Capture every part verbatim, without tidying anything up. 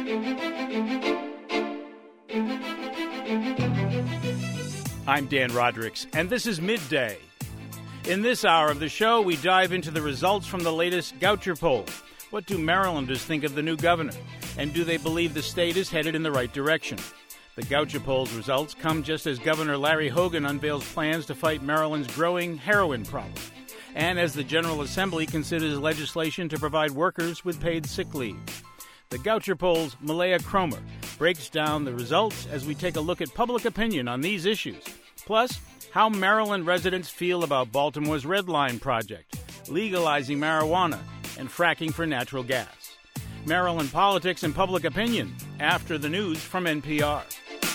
I'm Dan Rodericks, and this is Midday. In this hour of the show, we dive into the results from the latest Goucher poll. What do Marylanders think of the new governor? And do they believe the state is headed in the right direction? The Goucher poll's results come just as Governor Larry Hogan unveils plans to fight Maryland's growing heroin problem, and as the General Assembly considers legislation to provide workers with paid sick leave. The Goucher poll's Malaya Cromer breaks down the results as we take a look at public opinion on these issues. Plus, how Maryland residents feel about Baltimore's Red Line project, legalizing marijuana, and fracking for natural gas. Maryland politics and public opinion after the news from N P R.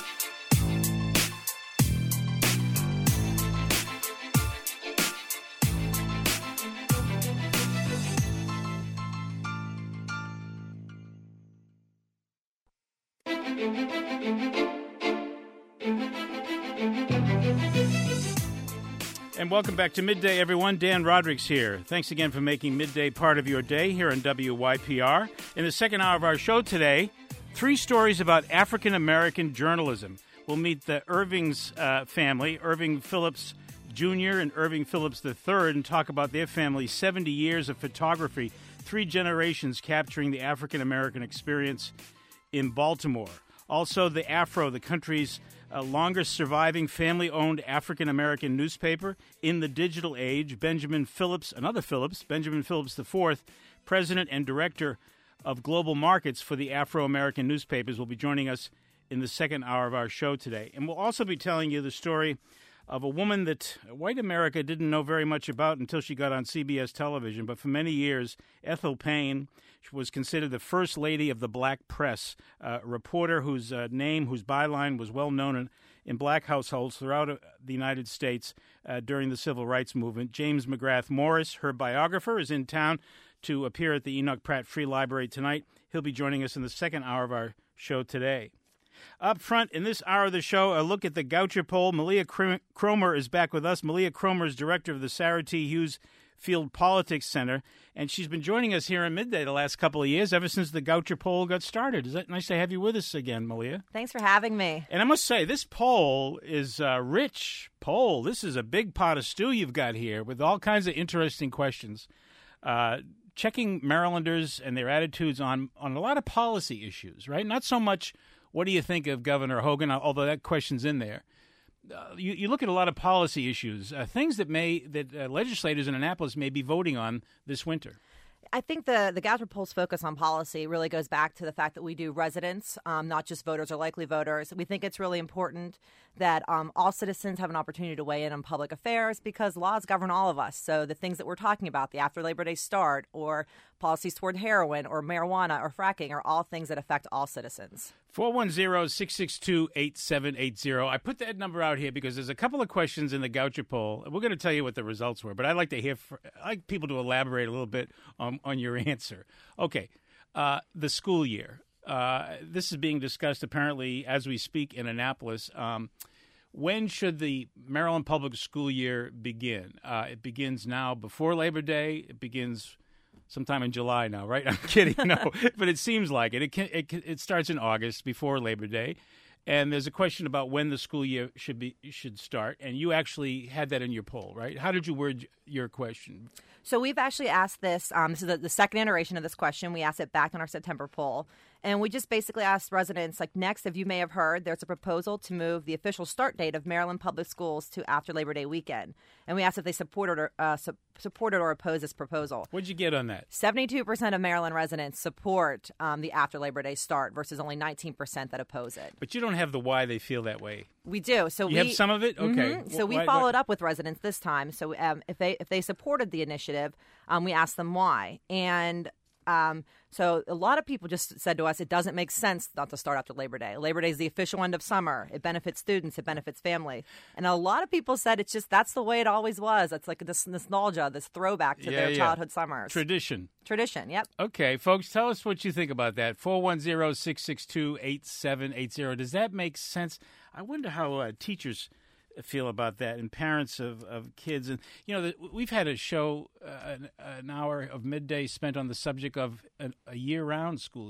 And welcome back to Midday, everyone. Dan Rodericks here. Thanks again for making Midday part of your day here on W Y P R. In the second hour of our show today, three stories about African-American journalism. We'll meet the Irving's uh, family, Irving Phillips Junior and Irving Phillips the third, and talk about their family's seventy years of photography, three generations capturing the African-American experience in Baltimore. Also, the Afro, the country's uh, longest surviving family-owned African-American newspaper in the digital age. Benjamin Phillips, another Phillips, Benjamin Phillips the fourth, president and director of global markets for the Afro-American newspapers, will be joining us in the second hour of our show today. And we'll also be telling you the story of a woman that white America didn't know very much about until she got on C B S television. But for many years, Ethel Payne was considered the first lady of the black press, uh, a reporter whose uh, name, whose byline was well known in, in black households throughout uh, the United States uh, during the Civil Rights Movement. James McGrath Morris, her biographer, is in town to appear at the Enoch Pratt Free Library tonight. He'll be joining us in the second hour of our show today. Up front in this hour of the show, a look at the Goucher poll. Malaya Cromer is back with us. Malaya Cromer is director of the Sarah T. Hughes Field Politics Center, and she's been joining us here at Midday the last couple of years, ever since the Goucher poll got started. Is that nice to have you with us again, Malaya? Thanks for having me. And I must say, this poll is a rich poll. This is a big pot of stew you've got here with all kinds of interesting questions. Uh, checking Marylanders and their attitudes on, on a lot of policy issues, right? Not so much what do you think of Governor Hogan, although that question's in there. Uh, you, you look at a lot of policy issues, uh, things that may that uh, legislators in Annapolis may be voting on this winter. I think the, the Goucher poll's focus on policy really goes back to the fact that we do residents, um, not just voters or likely voters. We think it's really important that um, all citizens have an opportunity to weigh in on public affairs because laws govern all of us. So the things that we're talking about, the after Labor Day start or policies toward heroin or marijuana or fracking are all things that affect all citizens. four one zero, six six two, eight seven eight zero. I put that number out here because there's a couple of questions in the Goucher poll. We're going to tell you what the results were, but I'd like to hear, for, I'd like people to elaborate a little bit on, on your answer. Okay, uh, the school year. Uh, this is being discussed apparently as we speak in Annapolis. Um, when should the Maryland public school year begin? Uh, it begins now before Labor Day. It begins sometime in July now, right? I'm kidding, no, but it seems like it. It, can, it it starts in August before Labor Day, and there's a question about when the school year should be should start. And you actually had that in your poll, right? How did you word your question? So we've actually asked this. Um, this is the, the second iteration of this question. We asked it back in our September poll. And we just basically asked residents, like, next, if you may have heard, there's a proposal to move the official start date of Maryland public schools to after Labor Day weekend. And we asked if they supported or, uh, su- supported or opposed this proposal. What'd you get on that? seventy-two percent of Maryland residents support um, the after Labor Day start versus only nineteen percent that oppose it. But you don't have the why they feel that way. We do. So you we have some of it? Okay. Mm-hmm. So we why, followed why? up with residents this time. So um, if they if they supported the initiative, um, we asked them why. And Um, so a lot of people just said to us, it doesn't make sense not to start after Labor Day. Labor Day is the official end of summer. It benefits students. It benefits family. And a lot of people said it's just that's the way it always was. It's like this nostalgia, this throwback to yeah, their yeah. childhood summers. Tradition. Tradition, yep. Okay, folks, tell us what you think about that. four one zero, six six two, eight seven eight zero. Does that make sense? I wonder how uh, teachers feel about that and parents of, of kids. And, you know, the, we've had a show, uh, an, an hour of midday spent on the subject of a, a year-round school year.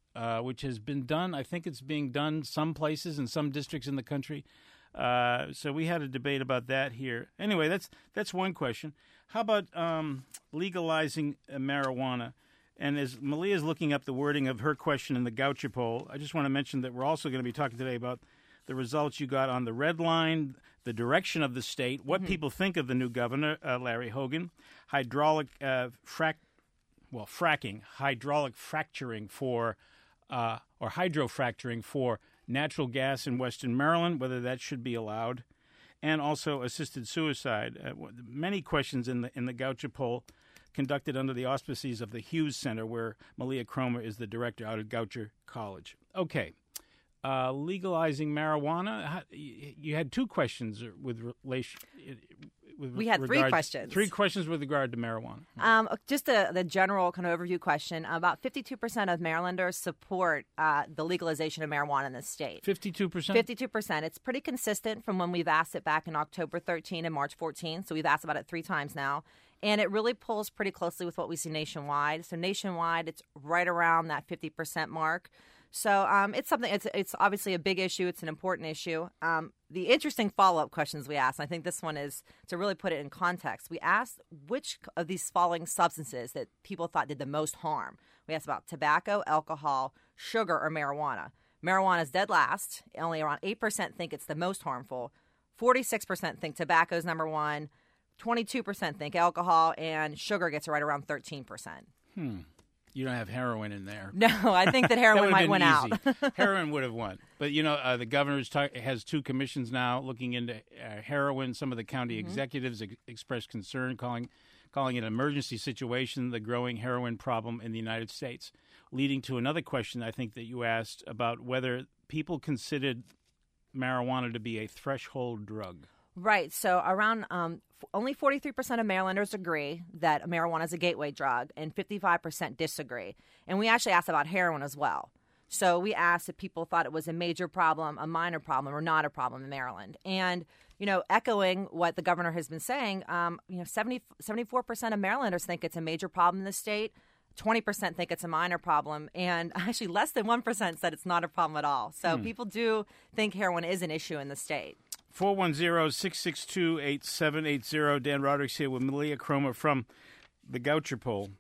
uh, which has been done. I think it's being done some places in some districts in the country. Uh, so we had a debate about that here. Anyway, that's that's one question. How about um, legalizing uh, marijuana? And as Malia is looking up the wording of her question in the Goucher poll, I just want to mention that we're also going to be talking today about the results you got on the red line, the direction of the state, what mm-hmm. people think of the new governor, uh, Larry Hogan, hydraulic uh, frac, well, fracking, hydraulic fracturing for, uh, or hydrofracturing for natural gas in Western Maryland, whether that should be allowed, and also assisted suicide. Uh, many questions in the in the Goucher poll, conducted under the auspices of the Hughes Center, where Malia Cromer is the director out at Goucher College. Okay. Uh, legalizing marijuana. You had two questions with relation. With we had regard, three questions. Three questions with regard to marijuana. Um, just a, the general kind of overview question. About fifty-two percent of Marylanders support uh, the legalization of marijuana in the state. fifty-two percent? fifty-two percent. It's pretty consistent from when we've asked it back in October thirteenth and March fourteenth. So we've asked about it three times now. And it really pulls pretty closely with what we see nationwide. So nationwide, it's right around that fifty percent mark. So um, it's something. It's it's obviously a big issue. It's an important issue. Um, the interesting follow-up questions we asked, and I think this one is to really put it in context. We asked which of these following substances that people thought did the most harm. We asked about tobacco, alcohol, sugar, or marijuana. Marijuana is dead last. Only around eight percent think it's the most harmful. forty-six percent think tobacco is number one. twenty-two percent think alcohol, and sugar gets right around thirteen percent. Hmm. You don't have heroin in there. No, I think that heroin that might win out. Heroin would have won. But, you know, uh, the governor has two commissions now looking into uh, heroin. Some of the county mm-hmm. executives ex- expressed concern, calling calling it an emergency situation, the growing heroin problem in the United States, leading to another question I think that you asked about whether people considered marijuana to be a threshold drug. Right. So around um, f- only forty-three percent of Marylanders agree that marijuana is a gateway drug, and fifty-five percent disagree. And we actually asked about heroin as well. So we asked if people thought it was a major problem, a minor problem, or not a problem in Maryland. And, you know, echoing what the governor has been saying, um, you know, seventy, seventy-four percent of Marylanders think it's a major problem in the state. twenty percent think it's a minor problem, and actually less than one percent said it's not a problem at all. So hmm. people do think heroin is an issue in the state. four one zero, six six two, eight seven eight zero. Dan Roderick's here with Malia Cromer from the Goucher poll.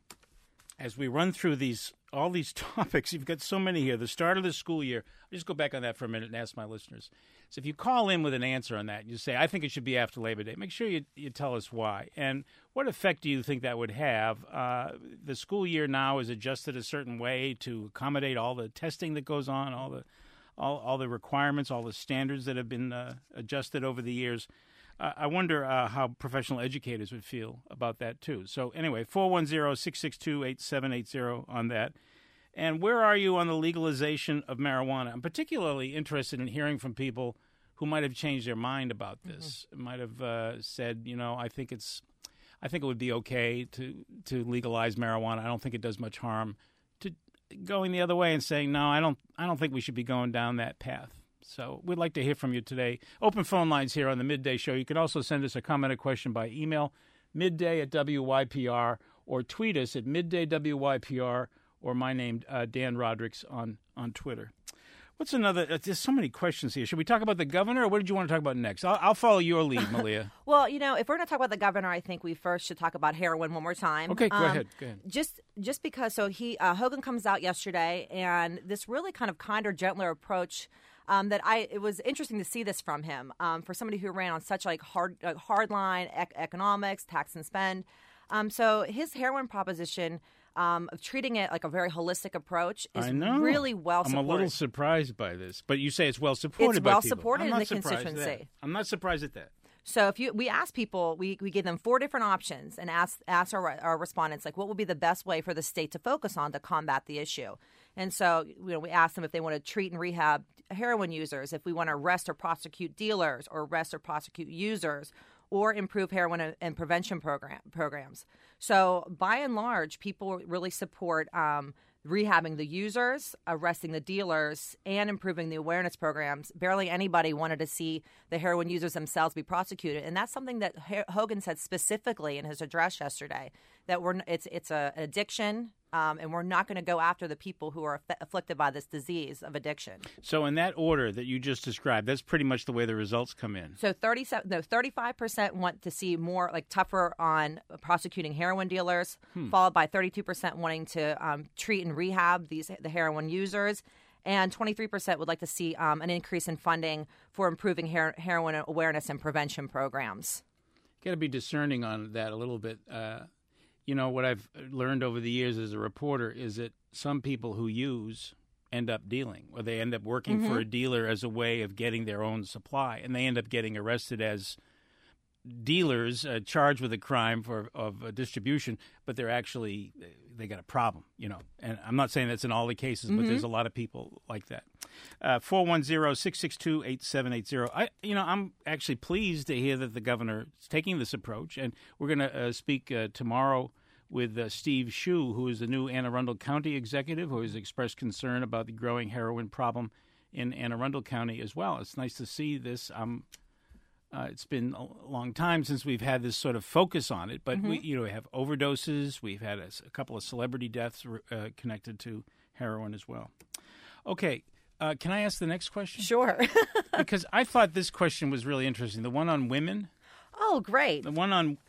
As we run through these all these topics, you've got so many here. The start of the school year. I'll just go back on that for a minute and ask my listeners. So if you call in with an answer on that, you say, I think it should be after Labor Day, make sure you, you tell us why. And what effect do you think that would have? Uh, the school year now is adjusted a certain way to accommodate all the testing that goes on, all the all, all the requirements, all the standards that have been uh, adjusted over the years. Uh, I wonder uh, how professional educators would feel about that, too. So anyway, four one zero, six six two, eight seven eight zero on that. And where are you on the legalization of marijuana? I'm particularly interested in hearing from people who might have changed their mind about this, mm-hmm. might have uh, said, you know, I think it's, I think it would be okay to, to legalize marijuana. I don't think it does much harm. To going the other way and saying, no, I don't, I don't think we should be going down that path. So we'd like to hear from you today. Open phone lines here on the Midday Show. You can also send us a comment or question by email, midday at W Y P R, or tweet us at midday W Y P R, or my name, uh, Dan Rodericks, on, on Twitter. What's another? Uh, there's so many questions here. Should we talk about the governor, or what did you want to talk about next? I'll, I'll follow your lead, Malia. Well, you know, if we're going to talk about the governor, I think we first should talk about heroin one more time. Okay, go um, ahead. Go ahead. Just, just because, so he uh, Hogan comes out yesterday, and this really kind of kinder, gentler approach. Um, that I it was interesting to see this from him um, for somebody who ran on such like hard uh, hard line ec- economics, tax and spend. Um, so his heroin proposition um, of treating it like a very holistic approach is I know. really well supported. I'm a little surprised by this, but you say it's well supported. It's by well people. supported I'm in not the constituency. I'm not surprised at that. So if you, we asked people, we, we gave them four different options and asked, asked our, our respondents, like, what would be the best way for the state to focus on to combat the issue? And so, you know, we asked them if they want to treat and rehab heroin users, if we want to arrest or prosecute dealers, or arrest or prosecute users, or improve heroin and prevention program, programs. So by and large, people really support um, rehabbing the users, arresting the dealers, and improving the awareness programs. Barely anybody wanted to see the heroin users themselves be prosecuted. And that's something that H- Hogan said specifically in his address yesterday, that we're it's it's a an addiction. Um, and we're not going to go after the people who are aff- afflicted by this disease of addiction. So in that order that you just described, that's pretty much the way the results come in. So thirty-seven, no, thirty-five percent want to see more, like tougher on prosecuting heroin dealers, hmm. followed by thirty-two percent wanting to um, treat and rehab these the heroin users. And twenty-three percent would like to see um, an increase in funding for improving her- heroin awareness and prevention programs. Got to be discerning on that a little bit. Uh You know, what I've learned over the years as a reporter is that some people who use end up dealing, or they end up working mm-hmm. for a dealer as a way of getting their own supply, and they end up getting arrested as dealers uh, charged with a crime for of uh, distribution, but they're actually, they got a problem, you know. And I'm not saying that's in all the cases, mm-hmm. but there's a lot of people like that. Uh, four one zero, six six two, eight seven eight zero. I, you know, I'm actually pleased to hear that the governor is taking this approach, and we're going to uh, speak uh, tomorrow with uh, Steve Shue, who is the new Anne Arundel County executive, who has expressed concern about the growing heroin problem in Anne Arundel County as well. It's nice to see this. Um, uh, it's been a long time since we've had this sort of focus on it, but mm-hmm. we, you know, we have overdoses. We've had a, a couple of celebrity deaths uh, connected to heroin as well. Okay, uh, can I ask the next question? Sure. Because I thought this question was really interesting. The one on women. Oh, great. The one on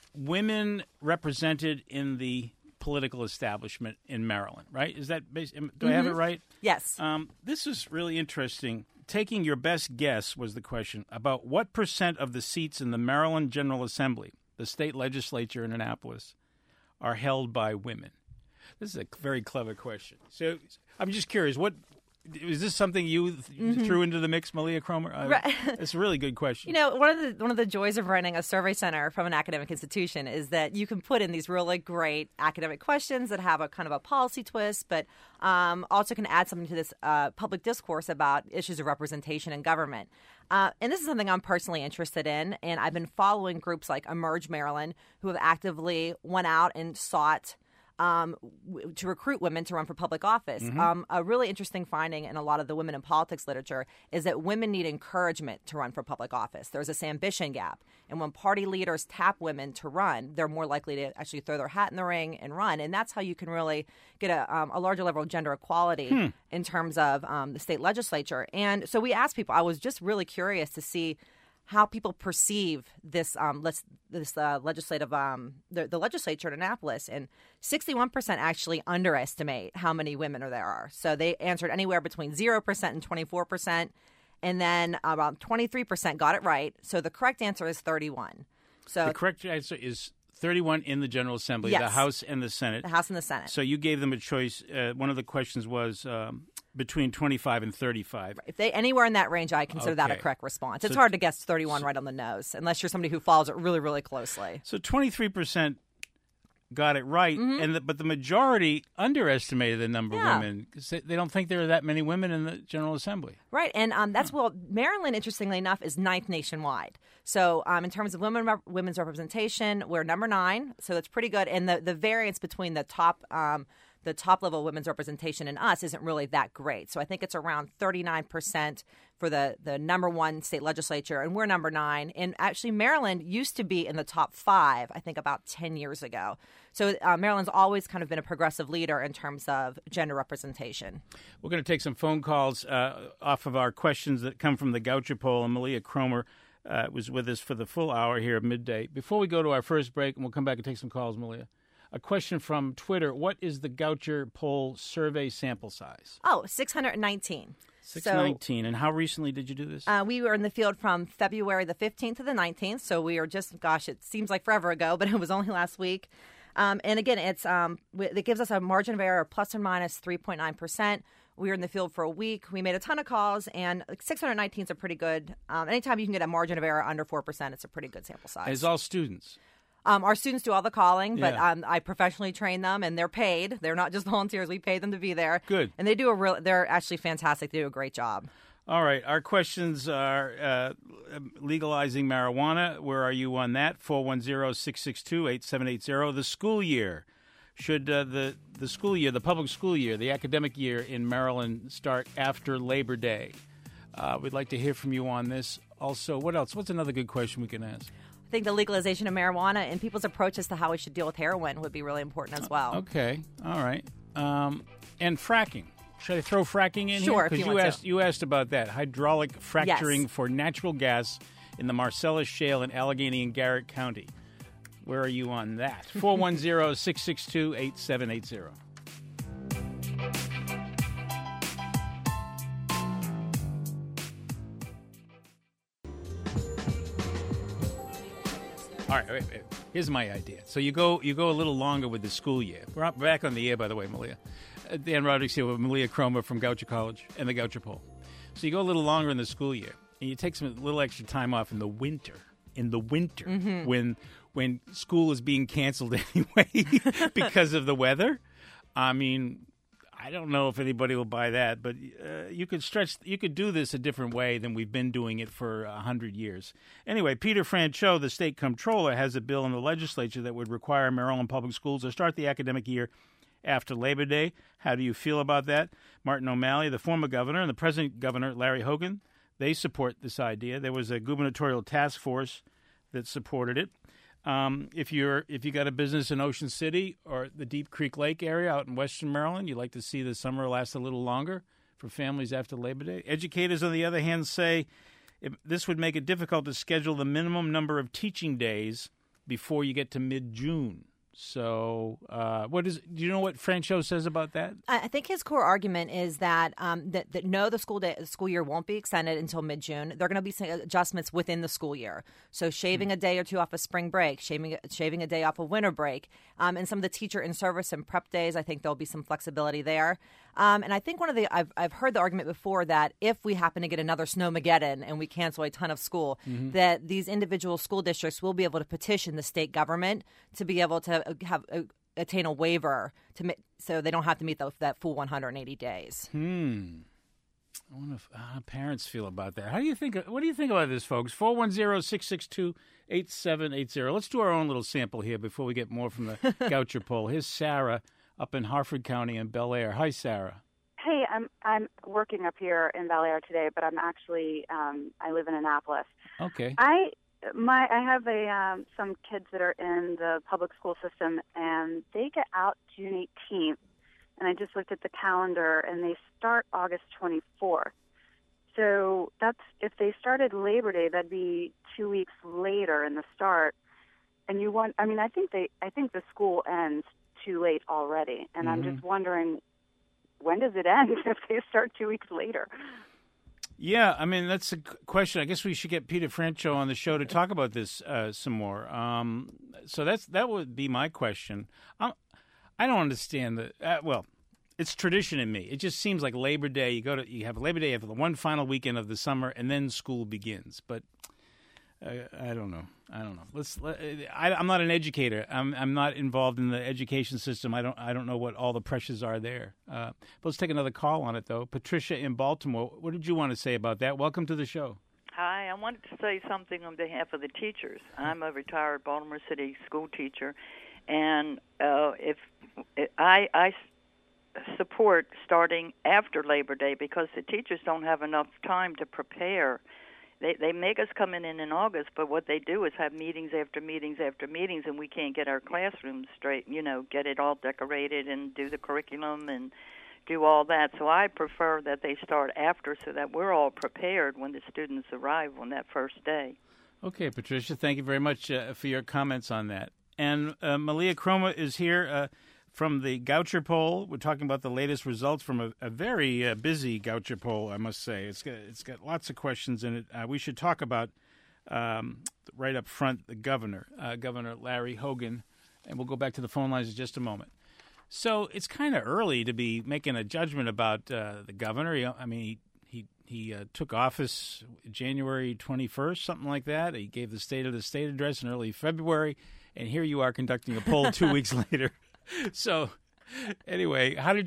women represented in the political establishment in Maryland, right? Is that bas- do mm-hmm. I have it right? Yes. Um, this is really interesting. Taking your best guess was the question about what percent of the seats in the Maryland General Assembly, the state legislature in Annapolis, are held by women. This is a very clever question. So I'm just curious, what is this something you th- mm-hmm. threw into the mix, Malia Cromer? Uh, right. It's a really good question. You know, one of the one of the joys of running a survey center from an academic institution is that you can put in these really great academic questions that have a kind of a policy twist, but um, also can add something to this uh, public discourse about issues of representation in government. Uh, and this is something I'm personally interested in, and I've been following groups like Emerge Maryland, who have actively went out and sought Um, w- to recruit women to run for public office. Mm-hmm. Um, a really interesting finding in a lot of the women in politics literature is that women need encouragement to run for public office. There's this ambition gap. And when party leaders tap women to run, they're more likely to actually throw their hat in the ring and run. And that's how you can really get a, um, a larger level of gender equality hmm. in terms of um, the state legislature. And so we asked people, I was just really curious to see how people perceive this um, let's, this uh, legislative um, the, the legislature in Annapolis, and sixty-one percent actually underestimate how many women are there are. So they answered anywhere between zero percent and twenty-four percent, and then about twenty-three percent got it right. So the correct answer is thirty-one. So the correct answer is thirty-one in the General Assembly, yes. the House and the Senate. The House and the Senate. So you gave them a choice. Uh, one of the questions was um, between twenty-five and thirty-five. If they anywhere in that range, I consider okay. that a correct response. It's so, hard to guess thirty-one so, right on the nose, unless you're somebody who follows it really, really closely. So twenty-three percent got it right, mm-hmm. and the, but the majority underestimated the number yeah. of women because they, they don't think there are that many women in the General Assembly. Right, and um, that's, huh. well, Maryland, interestingly enough, is ninth nationwide. So um, in terms of women rep- women's representation, we're number nine, so that's pretty good. And the, the variance between the top um, the top level of women's representation and us isn't really that great. So I think it's around thirty-nine percent for the, the number one state legislature, and we're number nine. And actually, Maryland used to be in the top five, I think, about ten years ago. So uh, Maryland's always kind of been a progressive leader in terms of gender representation. We're going to take some phone calls uh, off of our questions that come from the Goucher poll, and Malia Cromer uh, was with us for the full hour here at midday. Before we go to our first break, and we'll come back and take some calls, Malia, a question from Twitter. What is the Goucher poll survey sample size? Oh, six hundred nineteen. six hundred nineteen. So, and how recently did you do this? Uh, we were in the field from February the fifteenth to the nineteenth. So we are just, gosh, it seems like forever ago, but it was only last week. Um, and again, it's um, it gives us a margin of error of plus or minus three point nine percent. We were in the field for a week. We made a ton of calls, and six hundred nineteen is a pretty good. Um, anytime you can get a margin of error under four percent, it's a pretty good sample size. It's all students. Um, our students do all the calling, but yeah. um, I professionally train them, and they're paid. They're not just volunteers. We pay them to be there. Good. And they do a real. They're actually fantastic. They do a great job. All right. Our questions are uh, legalizing marijuana. Where are you on that? four one zero, six six two, eight seven eight zero. The school year. Should uh, the, the school year, the public school year, the academic year in Maryland start after Labor Day? Uh, we'd like to hear from you on this. Also, what else? What's another good question we can ask? I think the legalization of marijuana and people's approaches to how we should deal with heroin would be really important as well. Okay, all right. Um, and fracking. Should I throw fracking in sure, here? Because you, you asked to. you asked about that hydraulic fracturing yes. for natural gas in the Marcellus Shale in Allegheny and Garrett County. Where are you on that? four one zero, six six two, eight seven eight zero. All right, wait, wait. Here's my idea. So you go you go a little longer with the school year. We're back on the air, by the way, Malia. Uh, Dan Rodrigues here with Malia Cromer from Goucher College and the Goucher Poll. So you go a little longer in the school year, and you take some a little extra time off in the winter. In the winter, mm-hmm. when when school is being canceled anyway because of the weather. I mean, I don't know if anybody will buy that, but uh, you could stretch, you could do this a different way than we've been doing it for a hundred years. Anyway, Peter Franchot, the state comptroller, has a bill in the legislature that would require Maryland public schools to start the academic year after Labor Day. How do you feel about that? Martin O'Malley, the former governor, and the present governor, Larry Hogan, they support this idea. There was a gubernatorial task force that supported it. Um, if you're if you got a business in Ocean City or the Deep Creek Lake area out in Western Maryland, you'd like to see the summer last a little longer for families after Labor Day. Educators, on the other hand, say if, this would make it difficult to schedule the minimum number of teaching days before you get to mid-June. So, uh, what is? Do you know what Franchot says about that? I think his core argument is that um, that, that no, the school day, the school year won't be extended until mid-June. There are going to be some adjustments within the school year. So, shaving mm. a day or two off of spring break, shaving shaving a day off of winter break, um, and some of the teacher in service and prep days. I think there'll be some flexibility there. Um, and I think one of the I've I've heard the argument before that if we happen to get another snowmageddon and we cancel a ton of school, mm-hmm. that these individual school districts will be able to petition the state government to be able to have uh, attain a waiver to ma- so they don't have to meet the, that full one hundred eighty days. Hmm. I wonder if, how parents feel about that. How do you think? What do you think about this, folks? four one zero, six six two, eight seven eight zero. Let's do our own little sample here before we get more from the Goucher poll. Here's Sarah up in Harford County in Bel Air. Hi, Sarah. Hey, I'm I'm working up here in Bel Air today, but I'm actually um, I live in Annapolis. Okay. I my I have a um, some kids that are in the public school system, and they get out June eighteenth. And I just looked at the calendar, and they start August twenty-fourth. So that's if they started Labor Day, that'd be two weeks later in the start. And you want, I mean, I think they, I think the school ends too late already, and mm-hmm. I'm just wondering, when does it end if they start two weeks later? Yeah, I mean, that's a question. I guess we should get Peter Franchot on the show to talk about this uh, some more. Um, so that's that would be my question. I'm, I don't understand the uh, well. It's tradition in me. It just seems like Labor Day. You go to you have Labor Day after the one final weekend of the summer, and then school begins. But uh, I don't know. I don't know. Let's. Let, I, I'm not an educator. I'm. I'm not involved in the education system. I don't. I don't know what all the pressures are there. Uh, but let's take another call on it, though. Patricia in Baltimore. What did you want to say about that? Welcome to the show. Hi. I wanted to say something on behalf of the teachers. I'm a retired Baltimore City school teacher, and uh, if I, I support starting after Labor Day because the teachers don't have enough time to prepare. They they make us come in in August, but what they do is have meetings after meetings after meetings, and we can't get our classrooms straight, you know, get it all decorated and do the curriculum and do all that. So I prefer that they start after so that we're all prepared when the students arrive on that first day. Okay, Patricia, thank you very much uh, for your comments on that. And uh, Malia Cromer is here uh, from the Goucher poll. We're talking about the latest results from a, a very uh, busy Goucher poll, I must say. It's got, it's got lots of questions in it. Uh, we should talk about, um, right up front, the governor, uh, Governor Larry Hogan, and we'll go back to the phone lines in just a moment. So it's kind of early to be making a judgment about uh, the governor. He, I mean, he he, he uh, took office January twenty-first, something like that. He gave the State of the State address in early February, and here you are conducting a poll two weeks later. So, anyway, how did you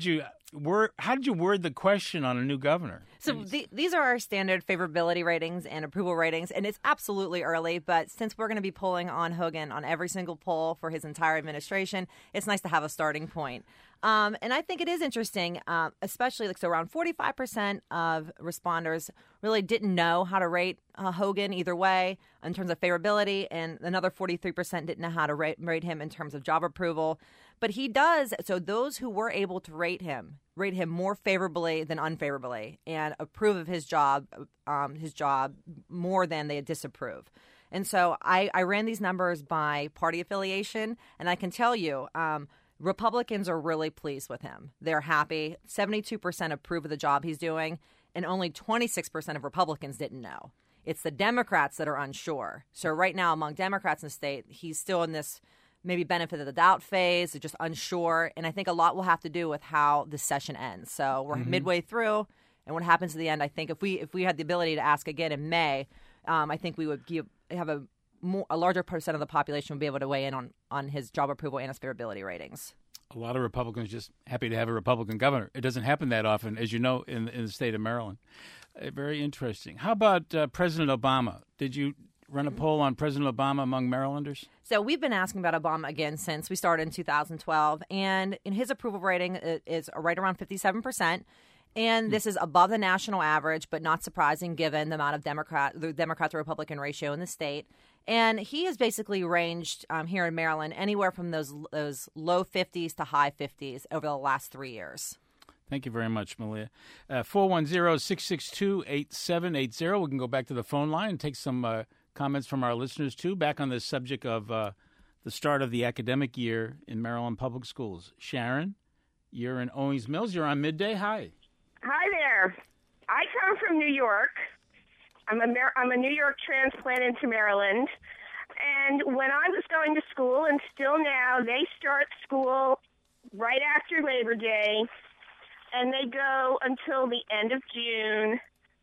word, how did you word the question on a new governor? So the, these are our standard favorability ratings and approval ratings, and it's absolutely early. But since we're going to be pulling on Hogan on every single poll for his entire administration, it's nice to have a starting point. Um, and I think it is interesting, uh, especially like so around forty-five percent of responders really didn't know how to rate uh, Hogan either way in terms of favorability, and another forty-three percent didn't know how to rate, rate him in terms of job approval. But he does, so those who were able to rate him, rate him more favorably than unfavorably and approve of his job, um, his job more than they disapprove. And so I, I ran these numbers by party affiliation, and I can tell you, um, Republicans are really pleased with him. They're happy. seventy-two percent approve of the job he's doing, and only twenty-six percent of Republicans didn't know. It's the Democrats that are unsure. So right now, among Democrats in the state, he's still in this maybe benefit of the doubt phase, just unsure. And I think a lot will have to do with how the session ends. So we're mm-hmm. midway through, and what happens at the end, I think if we if we had the ability to ask again in May, um, I think we would give, have a more, a larger percent of the population would be able to weigh in on, on his job approval and his favorability ratings. A lot of Republicans just happy to have a Republican governor. It doesn't happen that often, as you know, in, in the state of Maryland. Uh, very interesting. How about uh, President Obama? Did you run a poll on President Obama among Marylanders? So we've been asking about Obama again since we started in two thousand twelve, and in his approval rating it is right around fifty-seven percent. And this is above the national average, but not surprising given the amount of Democrat, the Democrat to Republican ratio in the state. And he has basically ranged um, here in Maryland anywhere from those those low fifties to high fifties over the last three years. Thank you very much, Malia. Uh, four one zero, six six two, eight seven eight zero. We can go back to the phone line and take some uh, comments from our listeners, too, back on the subject of uh, the start of the academic year in Maryland public schools. Sharon, you're in Owings Mills. You're on Midday. Hi. Hi there. I come from New York. I'm a, Mar- I'm a New York transplant into Maryland. And when I was going to school, and still now, they start school right after Labor Day, and they go until the end of June.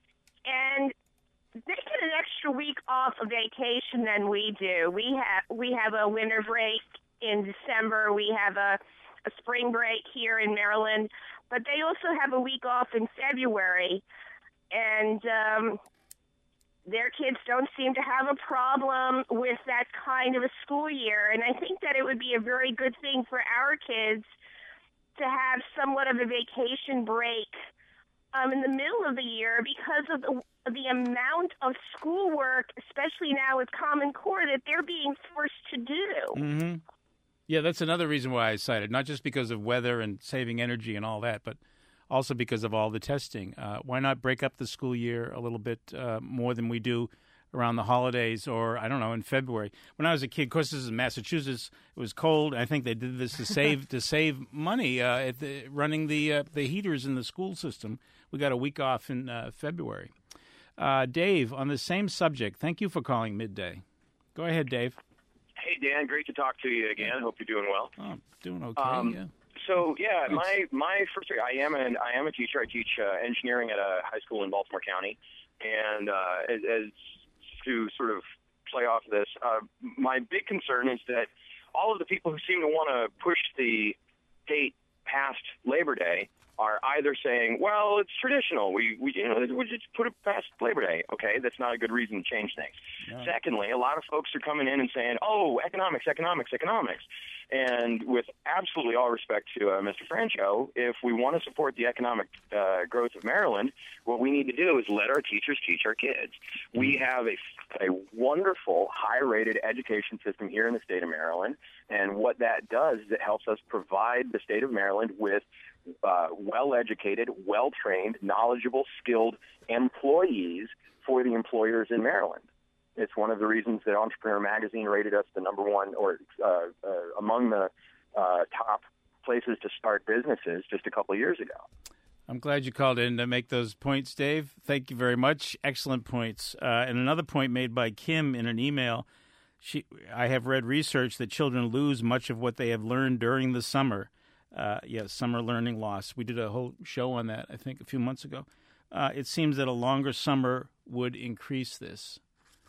And they get an extra week off of vacation than we do. We have we have a winter break in December. We have a, a spring break here in Maryland. But they also have a week off in February, and um, their kids don't seem to have a problem with that kind of a school year. And I think that it would be a very good thing for our kids to have somewhat of a vacation break um, in the middle of the year because of the, the amount of schoolwork, especially now with Common Core, that they're being forced to do. Mm-hmm. Yeah, that's another reason why I cited, not just because of weather and saving energy and all that, but also because of all the testing. Uh, why not break up the school year a little bit uh, more than we do around the holidays or, I don't know, in February? When I was a kid, of course, this is in Massachusetts, it was cold. I think they did this to save to save money uh, at the, running the uh, the heaters in the school system. We got a week off in uh, February. Uh, Dave, on the same subject, thank you for calling Midday. Go ahead, Dave. Hey, Dan, great to talk to you again. Hope you're doing well. Oh, doing okay, um, yeah. So, yeah, Thanks. my my first I am an I am a teacher. I teach uh, engineering at a high school in Baltimore County, and uh, as, as to sort of play off this, uh, my big concern is that all of the people who seem to want to push the date past Labor Day are either saying, well, it's traditional. We, we you know, we just put it past Labor Day. Okay, that's not a good reason to change things. No. Secondly, a lot of folks are coming in and saying, oh, economics, economics, economics. And with absolutely all respect to uh, Mister Francho, if we want to support the economic uh, growth of Maryland, what we need to do is let our teachers teach our kids. We have a, a wonderful, high-rated education system here in the state of Maryland, and what that does is it helps us provide the state of Maryland with uh, well-educated, well-trained, knowledgeable, skilled employees for the employers in Maryland. It's one of the reasons that Entrepreneur Magazine rated us the number one or uh, uh, among the uh, top places to start businesses just a couple of years ago. I'm glad you called in to make those points, Dave. Thank you very much. Excellent points. Uh, and another point made by Kim in an email. She, I have read research that children lose much of what they have learned during the summer. Uh, yes, summer learning loss. We did a whole show on that, I think, a few months ago. Uh, it seems that a longer summer would increase this.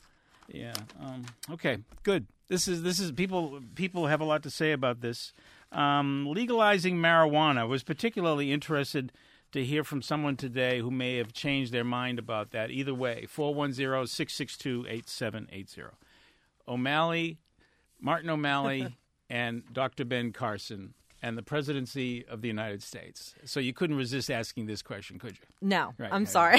Yeah. Um, okay. Good. This is this is people. People have a lot to say about this. Um, legalizing marijuana. I was particularly interested to hear from someone today who may have changed their mind about that. Either way, four one zero, six six two, eight seven eight zero. O'Malley, Martin O'Malley, and Doctor Ben Carson, and the presidency of the United States. So you couldn't resist asking this question, could you? No, Right, I'm right. sorry.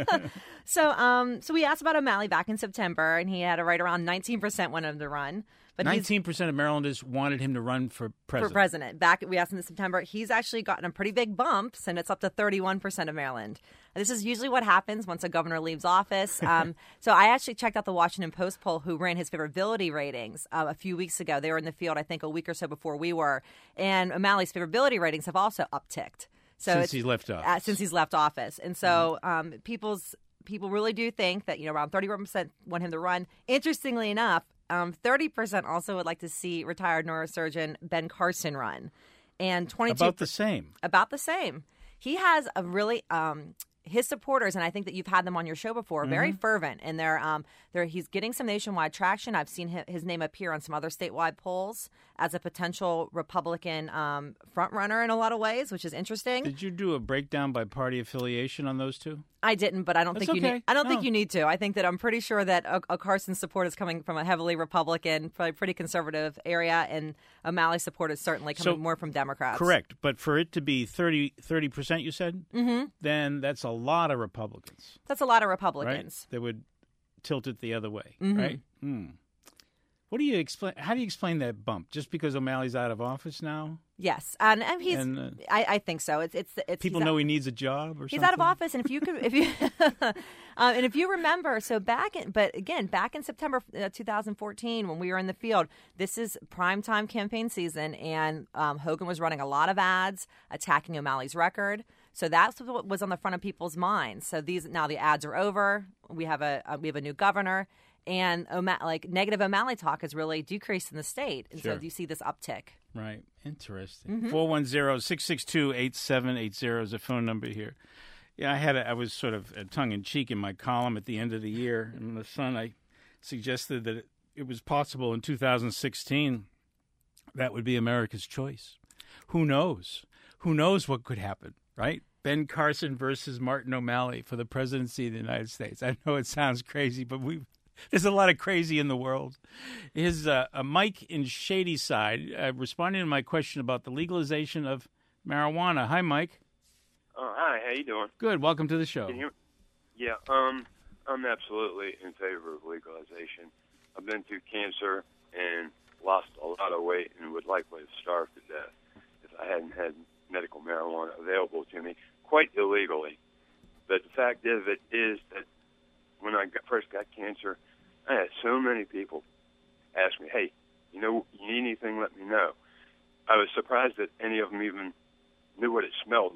so um, so we asked about O'Malley back in September, and he had a right around nineteen percent wanted him to run. But he's, nineteen percent of Marylanders wanted him to run for president. for president. Back we asked him in September. He's actually gotten a pretty big bump, and it's up to thirty-one percent of Maryland. This is usually what happens once a governor leaves office. Um, so I actually checked out the Washington Post poll, who ran his favorability ratings uh, a few weeks ago. They were in the field, I think, a week or so before we were. And O'Malley's favorability ratings have also upticked. So Since it's, he left office. Uh, since he's left office. And so um, people's people really do think that, you know, around thirty-one percent want him to run. Interestingly enough, um, thirty percent also would like to see retired neurosurgeon Ben Carson run. And twenty-two About the same. About the same. He has a really um, his supporters, and I think that you've had them on your show before, very Mm-hmm. fervent, and they're um, they're he's getting some nationwide traction. I've seen his, his name appear on some other statewide polls as a potential Republican um, front runner in a lot of ways, which is interesting. Did you do a breakdown by party affiliation on those two? I didn't, but I don't That's think you okay. need. I don't think No. you need to. I think that I'm pretty sure that a, a Carson support is coming from a heavily Republican, probably pretty conservative area, and O'Malley support is certainly coming So, more from Democrats. Correct. But for it to be thirty percent, you said, mm-hmm. then that's a lot of Republicans, That's a lot of right? Republicans. That would tilt it the other way, Mhm. right? Mm. What do you explain? How do you explain that bump? Just because O'Malley's out of office now? Yes, and, and he's. And, uh, I, I think so. It's it's it's. People he's know out, he needs a job or he's something? out of office, and if you could, if you, uh, and if you remember, so back in, but again, back in September uh, two thousand fourteen, when we were in the field, this is primetime campaign season, and um, Hogan was running a lot of ads attacking O'Malley's record. So that's what was on the front of people's minds. So these now the ads are over. We have a uh, we have a new governor. And O'Ma- like negative O'Malley talk has really decreased in the state, and Sure. so you see this uptick. Right. Interesting. four one zero, six six two, eight seven eight zero is a phone number here. Yeah, I had a, I was sort of uh, tongue-in-cheek in my column at the end of the year. In the Sun, I suggested that it, it was possible in two thousand sixteen that would be America's choice. Who knows? Who knows what could happen, right? Ben Carson versus Martin O'Malley for the presidency of the United States. I know it sounds crazy, but we there's a lot of crazy in the world. His uh, uh, Mike in Shadyside uh, responding to my question about the legalization of marijuana. Hi, Mike. Oh, hi. How you doing? Good. Welcome to the show. Can you? Yeah. Um, I'm absolutely in favor of legalization. I've been through cancer and lost a lot of weight and would likely have starved to death if I hadn't had medical marijuana available to me, quite illegally. But the fact of it is that when I got, first got cancer, I had so many people ask me, hey, you know, you need anything, let me know. I was surprised that any of them even knew what it smelled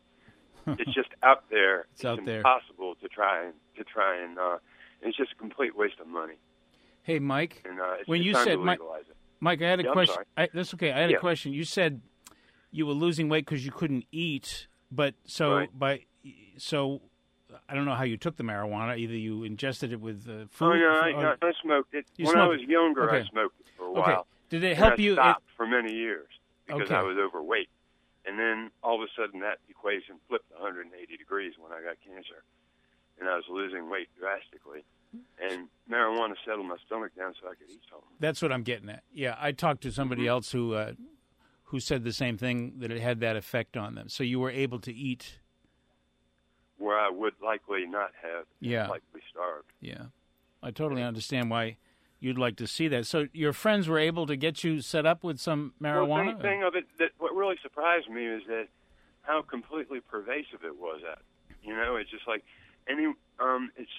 like. It's just out there. It's out there. impossible to try and to try and uh, it's just a complete waste of money. Hey, Mike. And uh, it's, when it's you time said to Mike, legalize it. Mike, I had a Yeah, I'm question. sorry. I, that's okay. I had Yeah. a question. You said you were losing weight because you couldn't eat, but so Right. by so I don't know how you took the marijuana. Either you ingested it with uh, food. Oh no, I, or- I, I smoked it You when I smoked was it. younger. Okay. I smoked it for a okay. while. Did it And help I you? stopped for many years because Okay. I was overweight, and then all of a sudden that equation flipped one hundred eighty degrees when I got cancer, and I was losing weight drastically. And marijuana settled my stomach down so I could eat something. That's what I'm getting at. Yeah, I talked to somebody Mm-hmm. else who uh, who said the same thing, that it had that effect on them. So you were able to eat. Where I would likely not have, Yeah. likely starved. Yeah, I totally understand why you'd like to see that. So your friends were able to get you set up with some Well, marijuana? the thing of it, that what really surprised me is that how completely pervasive it was. At you know, it's just like any. Um, it's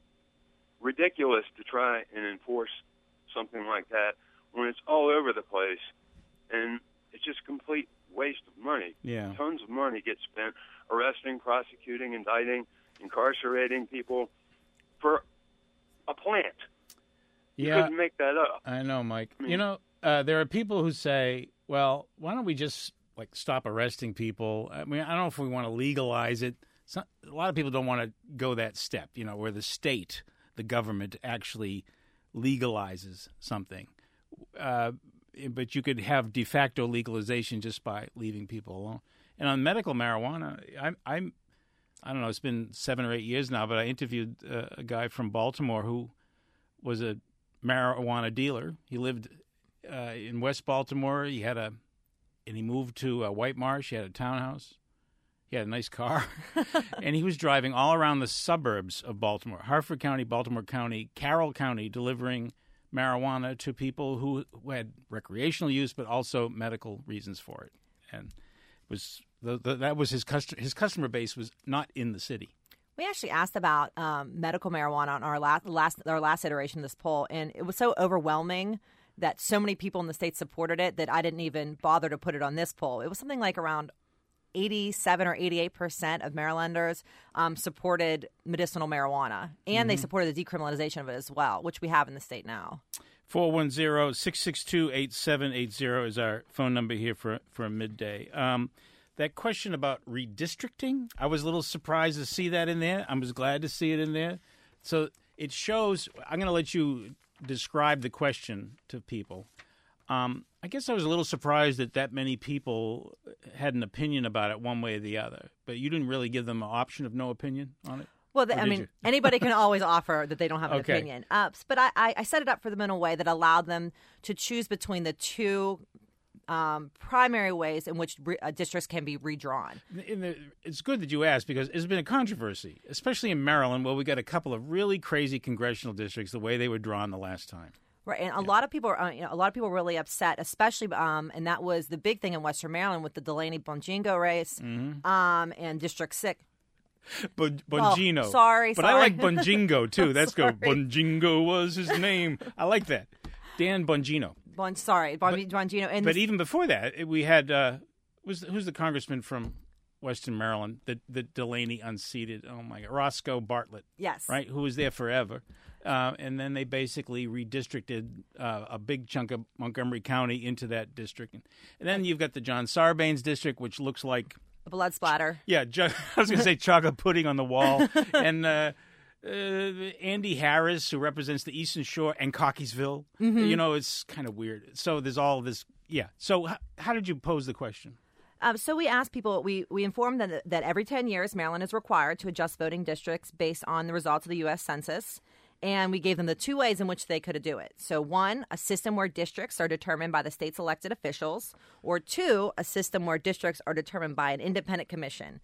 ridiculous to try and enforce something like that when it's all over the place, and it's just complete waste of money. Yeah. Tons of money gets spent arresting, prosecuting, indicting, incarcerating people for a plant. You Yeah, couldn't make that up. I know, Mike. I mean- you know, uh, there are people who say, well, why don't we just like stop arresting people? I mean, I don't know if we want to legalize it. Some, a lot of people don't want to go that step, you know, where the state, the government actually legalizes something. Uh, but you could have de facto legalization just by leaving people alone. And on medical marijuana, I'm, I'm I don't know, it's been seven or eight years now, but I interviewed uh, a guy from Baltimore who was a marijuana dealer. He lived uh, in West Baltimore. He had a, and he moved to uh, White Marsh. He had a townhouse. He had a nice car. And he was driving all around the suburbs of Baltimore, Harford County, Baltimore County, Carroll County, delivering marijuana to people who, who had recreational use, but also medical reasons for it. And it was the, the, that was his customer. His customer base was not in the city. We actually asked about um, medical marijuana on our last, last our last iteration of this poll, and it was so overwhelming that so many people in the state supported it that I didn't even bother to put it on this poll. It was something like around eighty-seven or eighty-eight percent of Marylanders um, supported medicinal marijuana, and mm-hmm. they supported the decriminalization of it as well, which we have in the state now. four one zero, six six two, eight seven eight zero is our phone number here for, for midday. Um, that question about redistricting, I was a little surprised to see that in there. I was glad to see it in there. So it shows, I'm going to let you describe the question to people. Um, I guess I was a little surprised that that many people had an opinion about it one way or the other, but you didn't really give them an option of no opinion on it? Well, the, I mean, anybody can always offer that they don't have an okay. opinion. Uh, but I, I set it up for them in a way that allowed them to choose between the two um, primary ways in which re- uh, districts can be redrawn. In the, it's good that you asked because there's been a controversy, especially in Maryland, where we got a couple of really crazy congressional districts the way they were drawn the last time. Right, and a yeah. lot of people, are, you know, a lot of people were really upset, especially, um, and that was the big thing in Western Maryland with the Delaney Bongino race, mm-hmm. um, and District Six. Bon- Bongino. Oh, sorry, but sorry. I like Bongino too. That's good. Bongino was his name. I like that. Dan Bongino. Bon, sorry, bon, but, Bongino. And but this, even before that, we had uh, was who's the congressman from Western Maryland that that Delaney unseated? Oh my God, Roscoe Bartlett. Yes, right, who was there forever. Uh, and then they basically redistricted uh, a big chunk of Montgomery County into that district. And then you've got the John Sarbanes district, which looks like a blood splatter. Yeah, ju- I was going to say chocolate pudding on the wall. and uh, uh, Andy Harris, who represents the Eastern Shore and Cockeysville. Mm-hmm. You know, it's kind of weird. So there's all this. Yeah. So h- how did you pose the question? Um, so we asked people, we, we informed them that, that every ten years, Maryland is required to adjust voting districts based on the results of the U S Census. And we gave them the two ways in which they could do it. So one, a system where districts are determined by the state's elected officials, or two, a system where districts are determined by an independent commission.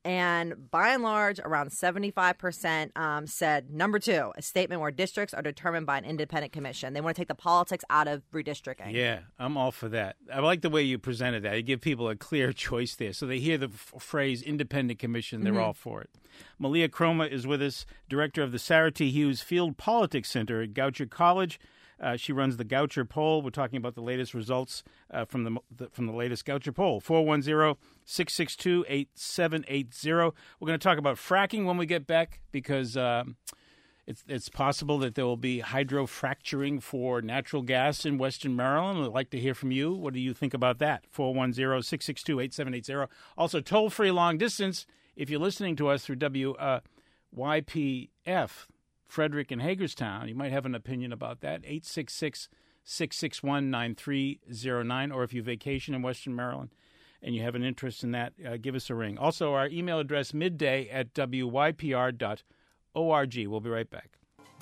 And by and large, around seventy-five percent um, said number two, a statement where districts are determined by an independent commission. They want to take the politics out of redistricting. Yeah, I'm all for that. I like the way you presented that. You give people a clear choice there. So they hear the f- phrase independent commission, they're mm-hmm. all for it. Malia Croma is with us, director of the Sarah T. Hughes Field Politics Center at Goucher College. Uh, she runs the Goucher poll. We're talking about the latest results uh, from the, the from the latest Goucher poll. four one zero, six six two, eight seven eight zero. We're going to talk about fracking when we get back because um, it's it's possible that there will be hydrofracturing for natural gas in Western Maryland. I'd like to hear from you. What do you think about that? four one zero, six six two, eight seven eight zero. Also, toll-free long distance if you're listening to us through W Y P F. Frederick and Hagerstown, you might have an opinion about that. eight six six, six six one, nine three zero nine. Or if you vacation in Western Maryland and you have an interest in that, uh, give us a ring. Also, our email address, midday at w y p r dot org. We'll be right back.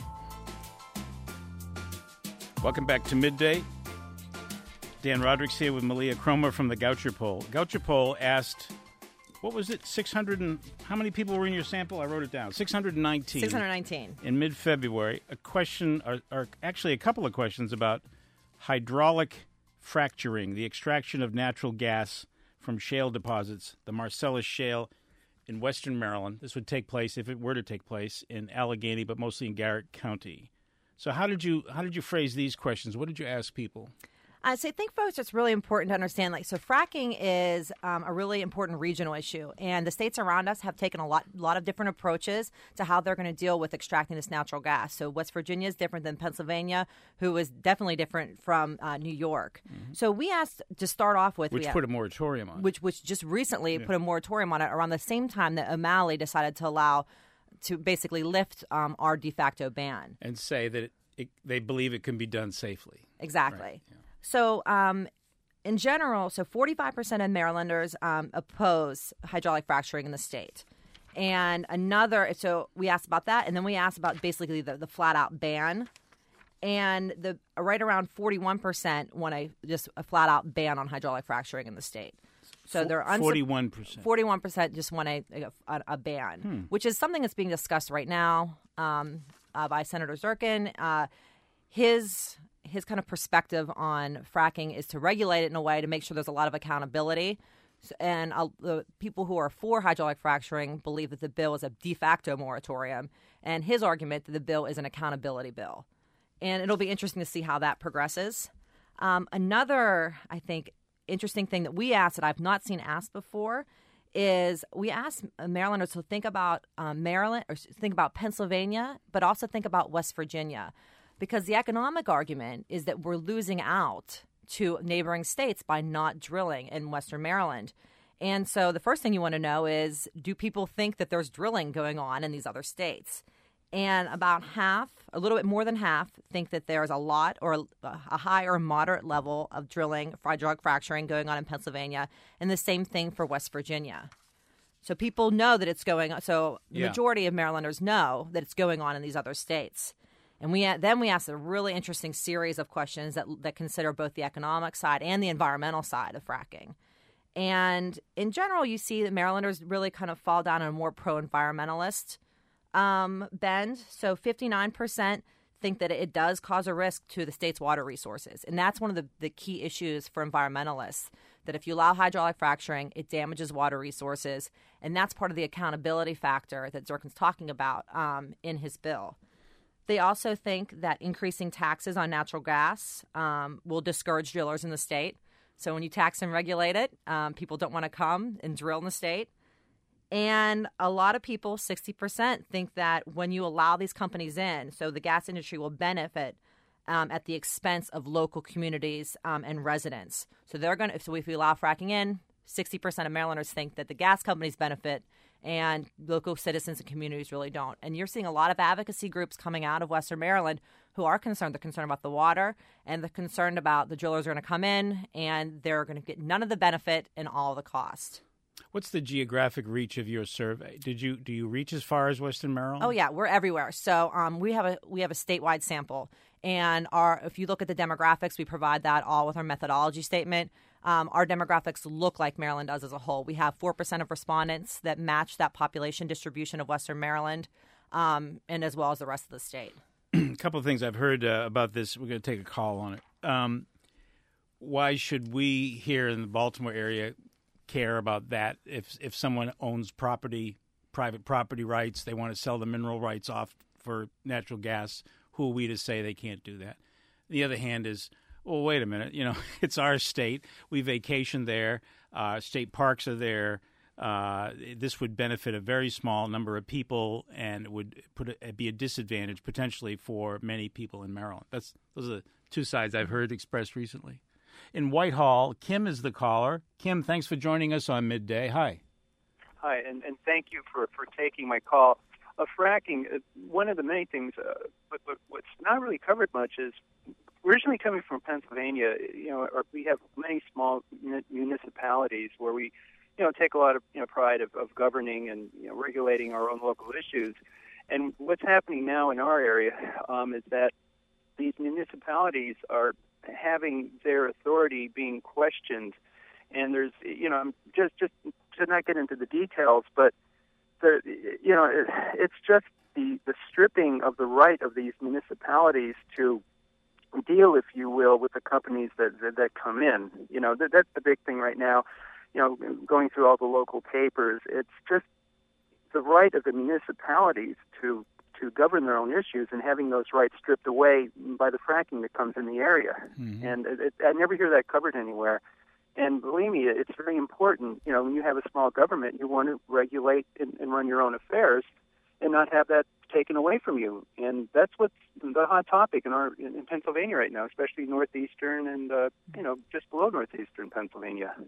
Welcome back to Midday. Dan Roderick's here with Malia Croma from the Goucher poll. Goucher poll asked... What was it? six hundred and how many people were in your sample? I wrote it down. six hundred nineteen. six hundred nineteen. In mid-February, a question, or, or actually a couple of questions about hydraulic fracturing, the extraction of natural gas from shale deposits, the Marcellus Shale in Western Maryland. This would take place, if it were to take place, in Allegheny, but mostly in Garrett County. So how did you how did you phrase these questions? What did you ask people? Uh, so I think, folks, it's really important to understand, like, so fracking is um, a really important regional issue, and the states around us have taken a lot, lot of different approaches to how they're going to deal with extracting this natural gas. So West Virginia is different than Pennsylvania, who is definitely different from uh, New York. Mm-hmm. So we asked to start off with... Which we put a moratorium on it. Which, which just recently yeah. put a moratorium on it around the same time that O'Malley decided to allow, to basically lift um, our de facto ban. And say that it, it, they believe it can be done safely. Exactly. Right. Yeah. So, um, in general, so forty-five percent of Marylanders um, oppose hydraulic fracturing in the state. And another, so we asked about that, and then we asked about basically the, the flat-out ban. And the right around forty-one percent want a just a flat-out ban on hydraulic fracturing in the state. So they're unsu- forty-one percent. forty-one percent just want a, a, a ban, hmm. which is something that's being discussed right now um, uh, by Senator Zirkin. Uh, his his kind of perspective on fracking is to regulate it in a way to make sure there's a lot of accountability. And uh, the people who are for hydraulic fracturing believe that the bill is a de facto moratorium. And his argument that the bill is an accountability bill. And it'll be interesting to see how that progresses. Um, another, I think, interesting thing that we asked that I've not seen asked before is we asked Marylanders to think about um, Maryland or think about Pennsylvania, but also think about West Virginia. Because the economic argument is that we're losing out to neighboring states by not drilling in Western Maryland. And so the first thing you want to know is, do people think that there's drilling going on in these other states? And about half, a little bit more than half, think that there's a lot or a high or moderate level of drilling, hydraulic fracturing going on in Pennsylvania, and the same thing for West Virginia. So people know that it's going on. So the yeah. majority of Marylanders know that it's going on in these other states. And we then we asked a really interesting series of questions that that consider both the economic side and the environmental side of fracking. And in general, you see that Marylanders really kind of fall down on a more pro-environmentalist um, bend. So fifty-nine percent think that it does cause a risk to the state's water resources. And that's one of the, the key issues for environmentalists, that if you allow hydraulic fracturing, it damages water resources. And that's part of the accountability factor that Zirkin's talking about um, in his bill. They also think that increasing taxes on natural gas um, will discourage drillers in the state. So when you tax and regulate it, um, people don't want to come and drill in the state. And a lot of people, sixty percent, think that when you allow these companies in, so the gas industry will benefit um, at the expense of local communities um, and residents. So they're going to, so if we allow fracking in, sixty percent of Marylanders think that the gas companies benefit and local citizens and communities really don't. And you're seeing a lot of advocacy groups coming out of Western Maryland who are concerned. They're concerned about the water, and they're concerned about the drillers are going to come in and they're going to get none of the benefit and all the cost. What's the geographic reach of your survey? Did you do you reach as far as Western Maryland? Oh yeah, we're everywhere. So um, we have a we have a statewide sample, and our if you look at the demographics, we provide that all with our methodology statement. Um, our demographics look like Maryland does as a whole. We have four percent of respondents that match that population distribution of Western Maryland, um, and as well as the rest of the state. A couple of things I've heard uh, about this. We're going to take a call on it. Um, why should we here in the Baltimore area care about that? If if someone owns property, private property rights, they want to sell the mineral rights off for natural gas, who are we to say they can't do that? The other hand is, well, wait a minute. You know, it's our state. We vacation there. Uh, state parks are there. Uh, this would benefit a very small number of people, and it would put a, be a disadvantage potentially for many people in Maryland. That's those are the two sides I've heard expressed recently. In Whitehall, Kim is the caller. Kim, thanks for joining us on Midday. Hi. Hi, and, and thank you for, for taking my call. Uh, fracking, uh, one of the many things, uh, but, but what's not really covered much is, originally coming from Pennsylvania, you know, we have many small municipalities where we, you know, take a lot of, you know, pride of, of governing and, you know, regulating our own local issues. And what's happening now in our area um, is that these municipalities are having their authority being questioned. And there's, you know, just just to not get into the details, but, the, you know, it, it's just the, the stripping of the right of these municipalities to deal, if you will, with the companies that that, that come in. You know, that, that's the big thing right now. You know, going through all the local papers, it's just the right of the municipalities to to govern their own issues and having those rights stripped away by the fracking that comes in the area. Mm-hmm. And it, it, I never hear that covered anywhere. And believe me, it's very important. You know, when you have a small government, you want to regulate and, and run your own affairs and not have that taken away from you. And that's what's the hot topic in our in, in Pennsylvania right now, especially northeastern and, uh, you know, just below northeastern Pennsylvania.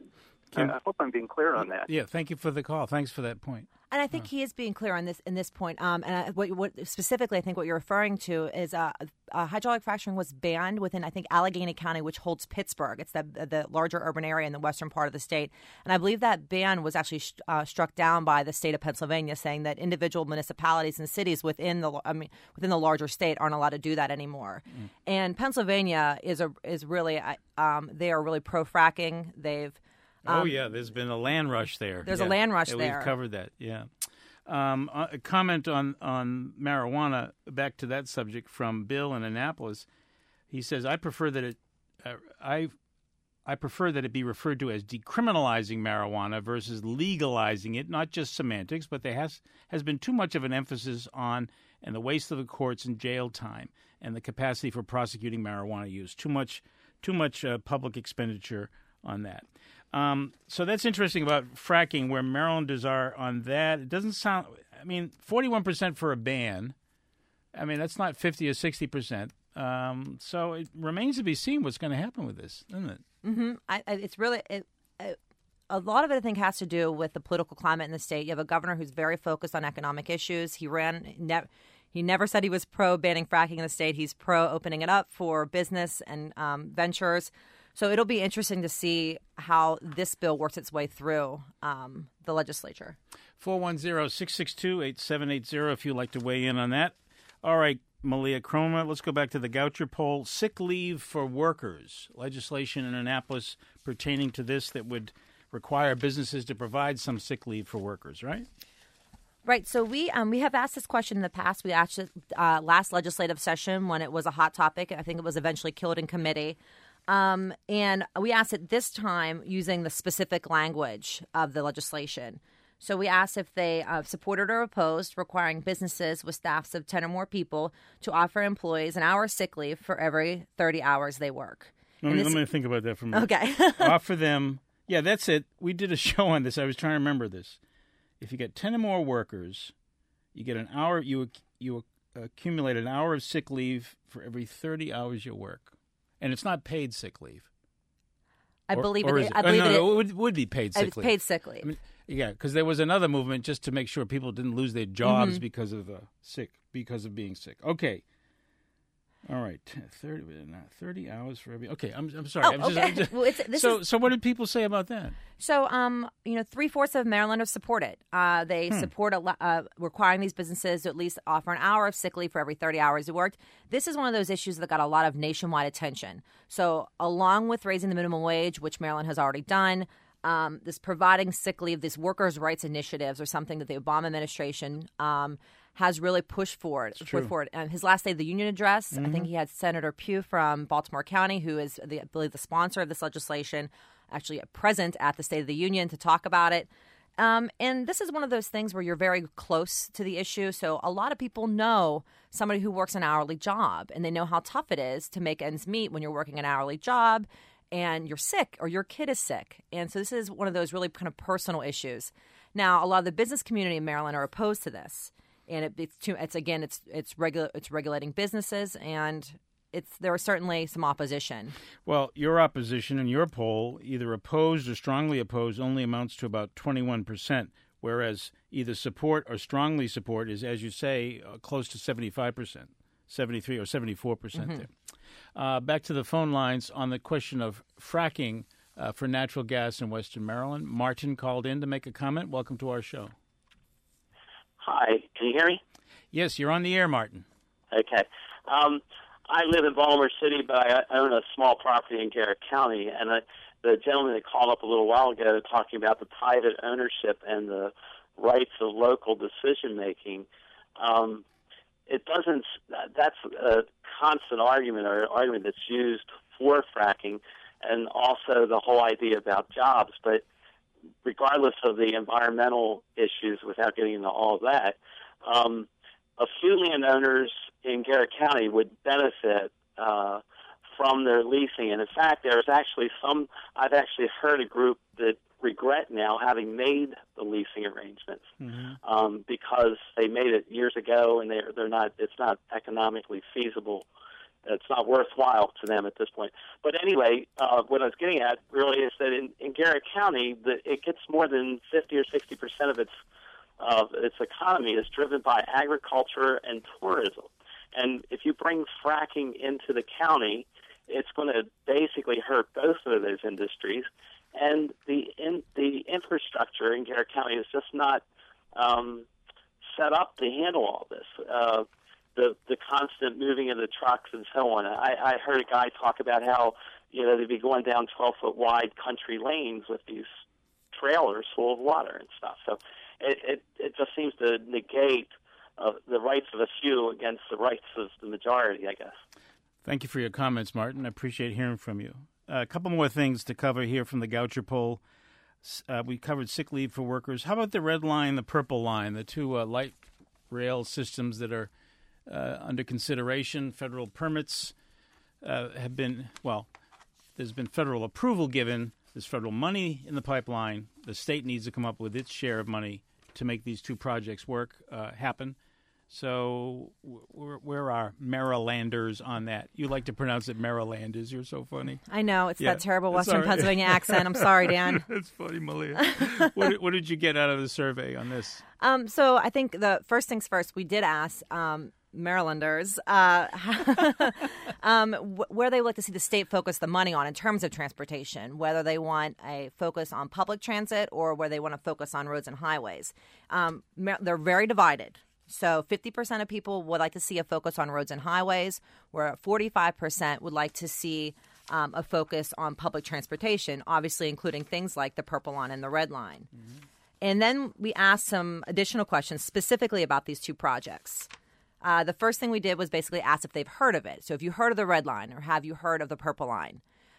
Kim, I, I hope I'm being clear on that. Yeah, thank you for the call. Thanks for that point. And I think he is being clear on this in this point. Um, and I, what, what specifically, I think what you're referring to is uh, uh, hydraulic fracturing was banned within, I think, Allegheny County, which holds Pittsburgh. It's the the larger urban area in the western part of the state. And I believe that ban was actually uh, struck down by the state of Pennsylvania, saying that individual municipalities and cities within the I mean within the larger state aren't allowed to do that anymore. Mm. And Pennsylvania is a is really um, they are really pro fracking. They've Um, oh, yeah, there's been a land rush there. There's yeah. a land rush yeah, there. We've covered that, yeah. Um, a comment on, on marijuana, back to that subject from Bill in Annapolis. He says, I prefer that it uh, I I prefer that it be referred to as decriminalizing marijuana versus legalizing it, not just semantics, but there has, has been too much of an emphasis on and the waste of the courts and jail time and the capacity for prosecuting marijuana use. Too much, too much uh, public expenditure on that. Um, so that's interesting about fracking, where Marylanders are on that. It doesn't sound, I mean, forty-one percent for a ban. I mean, that's not fifty or sixty percent. Um, so it remains to be seen what's going to happen with this, doesn't it? Mm-hmm. I, I, it's really, it, it, a lot of it, I think, has to do with the political climate in the state. You have a governor who's very focused on economic issues. He ran, ne- he never said he was pro banning fracking in the state. He's pro opening it up for business and um, ventures. So it'll be interesting to see how this bill works its way through um, the legislature. four one zero, six six two, eight seven eight zero if you'd like to weigh in on that. All right, Malia Chroma, let's go back to the Goucher poll. Sick leave for workers. Legislation in Annapolis pertaining to this that would require businesses to provide some sick leave for workers, right? Right. So we um, we have asked this question in the past. We asked it uh, last legislative session when it was a hot topic. I think it was eventually killed in committee. Um, and we asked it this time using the specific language of the legislation. So we asked if they uh, supported or opposed requiring businesses with staffs of ten or more people to offer employees an hour of sick leave for every thirty hours they work. Let me, this, let me think about that for a minute. Okay. Offer them. Yeah, that's it. We did a show on this. I was trying to remember this. If you get ten or more workers, you get an hour. You you accumulate an hour of sick leave for every thirty hours you work. And it's not paid sick leave. I or, believe or it. Is it. I believe oh, no, it, no, it would, would be paid sick it's leave. paid sick leave. I mean, yeah, because there was another movement just to make sure people didn't lose their jobs mm-hmm. because of uh, sick, because of being sick. Okay. All right, thirty, thirty hours for every. Okay, I'm I'm sorry. Oh, I'm just, okay. I'm just, well, it's, this so is, so what did people say about that? So, um, you know, three fourths of Marylanders support it. Uh, they hmm. support a, uh, requiring these businesses to at least offer an hour of sick leave for every thirty hours you worked. This is one of those issues that got a lot of nationwide attention. So, along with raising the minimum wage, which Maryland has already done, um, this providing sick leave, these workers' rights initiatives, are something that the Obama administration um, has really pushed forward. Pushed forward. And his last Day of the Union address, mm-hmm. I think he had Senator Pugh from Baltimore County, who is, the, I believe, the sponsor of this legislation, actually present at the State of the Union to talk about it. Um, and this is one of those things where you're very close to the issue. So a lot of people know somebody who works an hourly job, and they know how tough it is to make ends meet when you're working an hourly job and you're sick or your kid is sick. And so this is one of those really kind of personal issues. Now, a lot of the business community in Maryland are opposed to this. And it, it's too, it's again, it's it's regula- it's regulating businesses, and it's there is certainly some opposition. Well, your opposition in your poll, either opposed or strongly opposed, only amounts to about twenty-one percent, whereas either support or strongly support is, as you say, uh, close to seventy-five percent, seventy-three or seventy-four percent mm-hmm. there. Uh, back to the phone lines on the question of fracking uh, for natural gas in Western Maryland. Martin called in to make a comment. Welcome to our show. Hi, can you hear me? Yes, you're on the air, Martin. Okay. Um, I live in Baltimore City, but I own a small property in Garrett County, and I, the gentleman that called up a little while ago talking about the private ownership and the rights of local decision-making, um, it doesn't, that's a constant argument or argument that's used for fracking, and also the whole idea about jobs, but regardless of the environmental issues, without getting into all of that, um, a few landowners in Garrett County would benefit uh, from their leasing. And in fact, there's actually some, I've actually heard a group that regret now having made the leasing arrangements mm-hmm. um, because they made it years ago and they're, they're not, it's not economically feasible it's not worthwhile to them at this point. But anyway, uh, what I was getting at really is that in, in Garrett County, the, it gets more than fifty or sixty percent of its of its economy is driven by agriculture and tourism. And if you bring fracking into the county, it's going to basically hurt both of those industries. And the in, the infrastructure in Garrett County is just not um, set up to handle all this. Uh, the the constant moving of the trucks and so on. I, I heard a guy talk about how, you know, they'd be going down twelve foot wide country lanes with these trailers full of water and stuff. So it it, it just seems to negate uh, the rights of a few against the rights of the majority, I guess. Thank you for your comments, Martin. I appreciate hearing from you. Uh, a couple more things to cover here from the Goucher poll. Uh, we covered sick leave for workers. How about the red line, the purple line, the two uh, light rail systems that are uh, under consideration? Federal permits uh, have been, well, there's been federal approval given. There's federal money in the pipeline. The state needs to come up with its share of money to make these two projects work, uh, happen. So where, where are Marylanders on that? You like to pronounce it Marylanders. You're so funny. I know. It's yeah. that terrible Western right. Pennsylvania accent. I'm sorry, Dan. That's funny, Malia. what, what did you get out of the survey on this? Um, so I think the first things first, we did ask um, Marylanders uh, um, wh- where they would like to see the state focus the money on in terms of transportation, whether they want a focus on public transit or where they want to focus on roads and highways. Um, they're very divided. So fifty percent of people would like to see a focus on roads and highways, where forty-five percent would like to see um, a focus on public transportation, obviously including things like the purple line and the red line. Mm-hmm. And then we asked some additional questions specifically about these two projects. Uh, the first thing we did was basically ask if they've heard of it. So if you heard of the red line or have you heard of the purple line?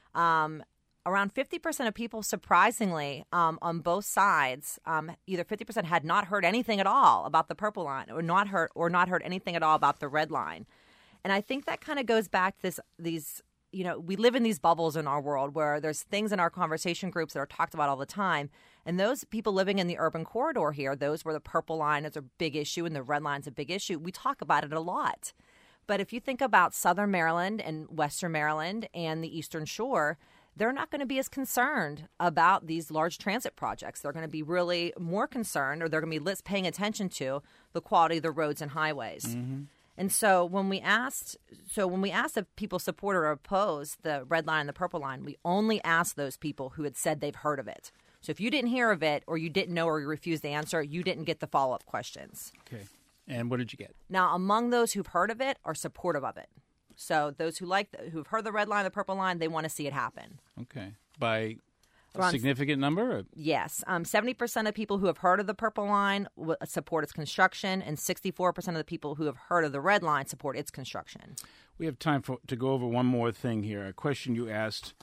Um, around fifty percent of people, surprisingly, um, on both sides, um, either fifty percent had not heard anything at all about the purple line or not heard or not heard anything at all about the red line. And I think that kind of goes back to this, these, you know, we live in these bubbles in our world where there's things in our conversation groups that are talked about all the time. And those people living in the urban corridor here, those where the purple line is a big issue and the red line is a big issue, we talk about it a lot. But if you think about Southern Maryland and Western Maryland and the Eastern Shore, they're not going to be as concerned about these large transit projects. They're going to be really more concerned, or they're going to be less paying attention to the quality of the roads and highways. Mm-hmm. And so when we asked, so when we asked if people support or oppose the red line and the purple line, we only asked those people who had said they've heard of it. So if you didn't hear of it, or you didn't know, or you refused to answer, you didn't get the follow-up questions. Okay. And what did you get? Now, among those who've heard of it are supportive of it. So those who like, the, who've heard the red line, the purple line, they want to see it happen. Okay. By a Around, significant number? Or? Yes. Um, seventy percent of people who have heard of the purple line w- support its construction, and sixty-four percent of the people who have heard of the red line support its construction. We have time for, to go over one more thing here. A question you asked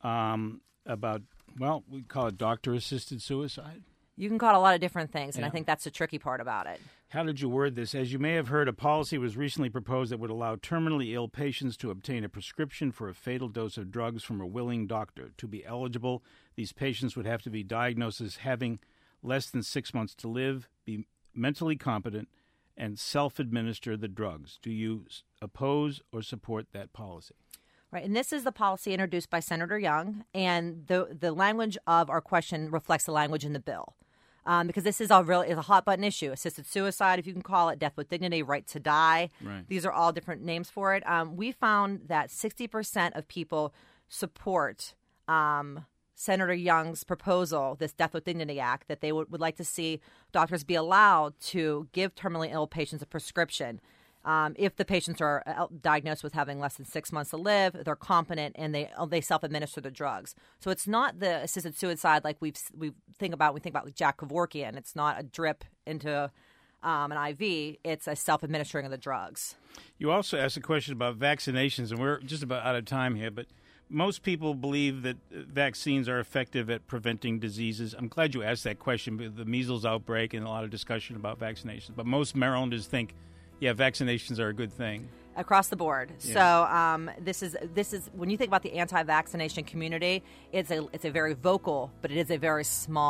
um, about, well, we call it doctor-assisted suicide. You can call it a lot of different things, and yeah. I think that's the tricky part about it. How did you word this? As you may have heard, a policy was recently proposed that would allow terminally ill patients to obtain a prescription for a fatal dose of drugs from a willing doctor. To be eligible, these patients would have to be diagnosed as having less than six months to live, be mentally competent, and self-administer the drugs. Do you oppose or support that policy? Right, and this is the policy introduced by Senator Young, and the the language of our question reflects the language in the bill. Um, because this is a real is a hot button issue. Assisted suicide, if you can call it, death with dignity, right to die. Right. These are all different names for it. Um, we found that sixty percent of people support um, Senator Young's proposal, this Death with Dignity Act, that they would, would like to see doctors be allowed to give terminally ill patients a prescription. Um, if the patients are diagnosed with having less than six months to live, they're competent, and they they self-administer the drugs. So it's not the assisted suicide like we we think about. We think about like Jack Kevorkian. It's not a drip into um, an I V. It's a self-administering of the drugs. You also asked a question about vaccinations, and we're just about out of time here, but most people believe that vaccines are effective at preventing diseases. I'm glad you asked that question, with the measles outbreak and a lot of discussion about vaccinations. But most Marylanders think, yeah, vaccinations are a good thing. Across the board. Yeah. So um, this is this is when you think about the anti-vaccination community, it's a it's a very vocal, but it is a very small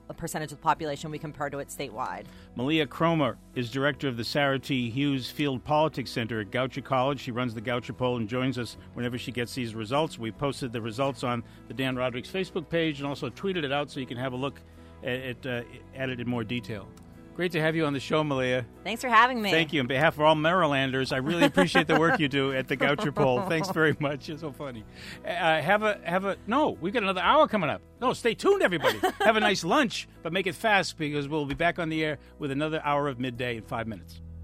percentage of the population we compare to it statewide. Malia Cromer is director of the Sarah T. Hughes Field Politics Center at Goucher College. She runs the Goucher poll and joins us whenever she gets these results. We posted the results on the Dan Roderick's Facebook page and also tweeted it out so you can have a look at, at, uh, at it in more detail. Great to have you on the show, Malia. Thanks for having me. Thank you. On behalf of all Marylanders, I really appreciate the work you do at the Goucher poll. Thanks very much. You're so funny. Uh, have a have a no. We've got another hour coming up. No, stay tuned, everybody. Have a nice lunch, but make it fast because we'll be back on the air with another hour of Midday in five minutes.